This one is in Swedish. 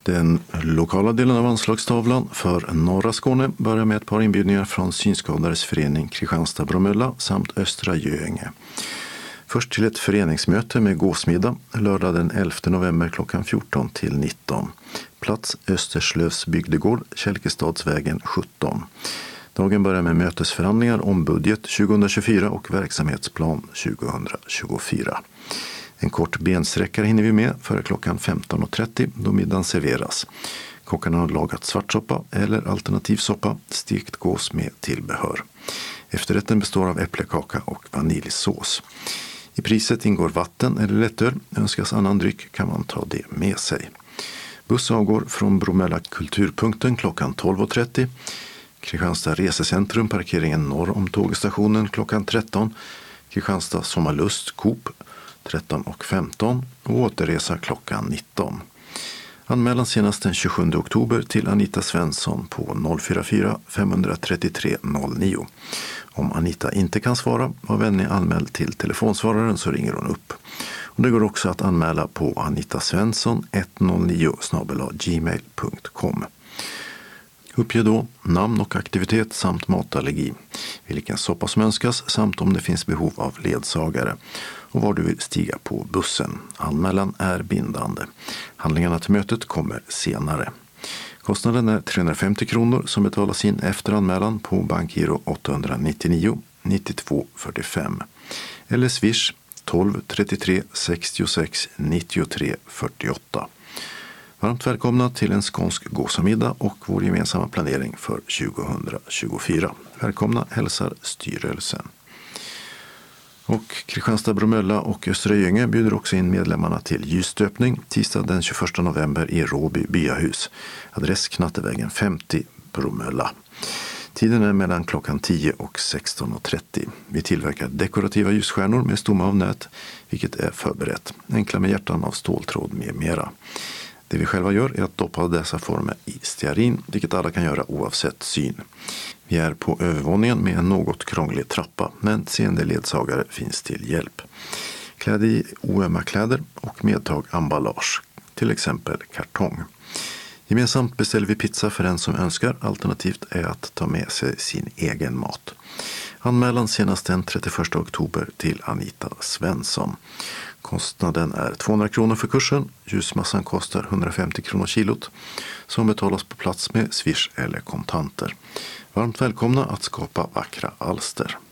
Den lokala delen av anslagstavlan för norra Skåne börjar med ett par inbjudningar från Synskadades förening Kristianstad-Bromölla samt Östra Göinge. Först till ett föreningsmöte med gåsmiddag lördag den 11 november klockan 14 till 19. Plats Österslövs bygdegård, Kälkestadsvägen 17. Dagen börjar med mötesförhandlingar om budget 2024 och verksamhetsplan 2024. En kort bensträckare hinner vi med före klockan 15.30 då middagen serveras. Kockarna har lagat svartsoppa eller alternativsoppa, stekt gås med tillbehör. Efterrätten består av äpplekaka och vaniljsås. I priset ingår vatten eller lättöl. Önskas annan dryck kan man ta det med sig. Buss avgår från Bromölla kulturpunkten klockan 12.30. Kristianstad resecentrum, parkeringen norr om tågstationen klockan 13. Kristianstad Sommarlust, Coop 13.15 och återresa klockan 19. Anmälan senast den 27 oktober till Anita Svensson på 044 533 09. Om Anita inte kan svara, var vänlig anmäld till telefonsvararen så ringer hon upp. Och det går också att anmäla på anitasvensson109@gmail.com. Uppge då namn och aktivitet samt matallergi, vilken soppa som önskas samt om det finns behov av ledsagare och var du vill stiga på bussen. Anmälan är bindande. Handlingarna till mötet kommer senare. Kostnaden är 350 kronor som betalas in efter anmälan på bankgiro 899 92 45 eller swish 12 33 66 93 48. Varmt välkomna till en skånsk gåsamiddag och vår gemensamma planering för 2024. Välkomna hälsar styrelsen. Och Kristianstad-Bromölla och Östra Göinge bjuder också in medlemmarna till ljusstöpning tisdag den 21 november i Råby byahus. Adress Knattevägen 50 Bromölla. Tiden är mellan klockan 10 och 16.30. Vi tillverkar dekorativa ljusstjärnor med stomme av nät, vilket är förberett. Enkla med hjärtan av ståltråd med mera. Det vi själva gör är att doppa dessa former i stearin, vilket alla kan göra oavsett syn. Vi är på övervåningen med en något krånglig trappa, men seende ledsagare finns till hjälp. Kläd i oömma kläder och medtag emballage, till exempel kartong. Gemensamt beställer vi pizza för den som önskar, alternativt är att ta med sig sin egen mat. Anmälan senast den 31 oktober till Anita Svensson. Kostnaden är 200 kronor för kursen. Ljusmassan kostar 150 kronor kilot som betalas på plats med swish eller kontanter. Varmt välkomna att skapa vackra alster.